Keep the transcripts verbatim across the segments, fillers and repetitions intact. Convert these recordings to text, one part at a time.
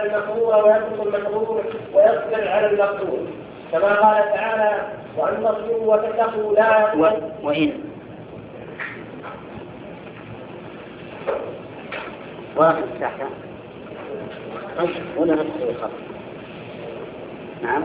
المكروه ويترك المكروه ويصبر على المكروه، كما قال تعالى: وأن تصبروا وتتقوا لا وإن واحد تحت ولا نفسه خط. نعم.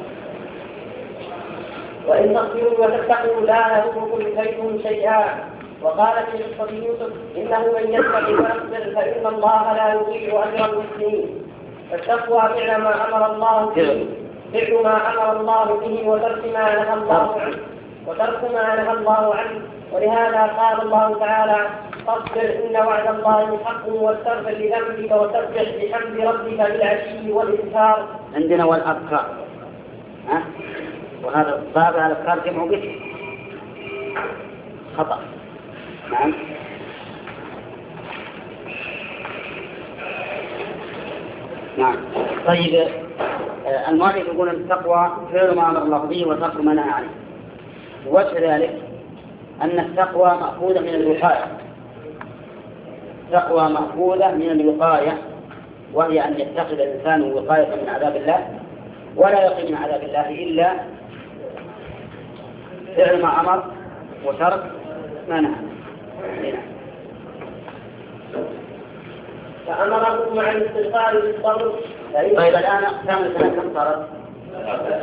وإن تصبروا وتتقوا لا يضركم كيدهم شيئا. وقال في قصة يوسف: إنه من يتق ويصبر فإن الله لا يضيع أجر المحسنين. فالتقوى فعل ما أمر الله به فعل ما أمر الله به وترك ما نهى الله عنه وترك ما نهى الله عنه. ولهذا قال الله تعالى: فاصبر إن وعد الله حق واستغفر لذنبك وسبح بحمد ربك بالعشي والإبكار. عندنا والأبكار، ها؟ وهذا الباب على الأبكار جمع به خطأ. نعم. نعم. طيب، المؤلف يقول أن التقوى فعل ما أمر الله به وترك ما نهى عنه. وجه ذلك أن التقوى مأخوذة من الوقاية. التقوى مأخوذة من الوقاية، وهي أن يتخذ الإنسان وقاية من عذاب الله ولا يقي من عذاب الله إلا فعل ما أمر وترك ما نهى. فأمركم مع الاستغفار بالصبر. طيب الآن كم سنة كم صارت؟